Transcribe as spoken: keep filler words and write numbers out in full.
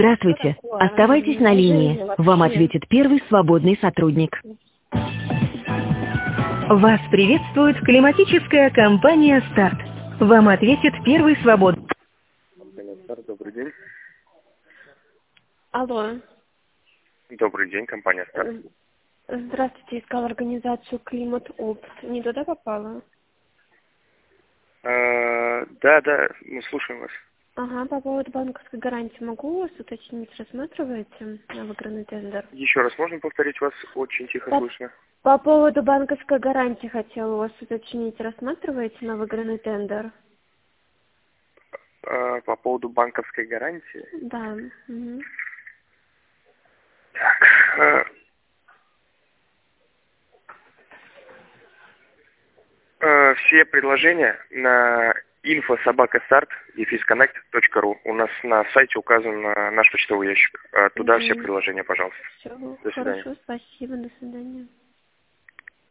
Здравствуйте. Оставайтесь на линии. Вам ответит первый свободный сотрудник. Вас приветствует климатическая компания «Старт». Вам ответит первый свободный. Компания «Старт», добрый день. Алло. Добрый день, компания «Старт». Здравствуйте, искала организацию «Климат Опт». Не туда попала? Э, Да, да, мы слушаем вас. Ага, по поводу банковской гарантии могу у вас уточнить, рассматриваете на выигранный тендер? Еще раз, можно повторить, вас очень тихо По, слышно? по поводу банковской гарантии хотела у вас уточнить, рассматриваете на выигранный тендер? Э, По поводу банковской гарантии? Да. Угу. Так, э, э, все предложения на инфо собака старт дефис коннект точка ру. У нас на сайте указан э, наш почтовый ящик. Э, Туда Угу. все предложения, пожалуйста. Все, До свидания. хорошо, спасибо, до свидания.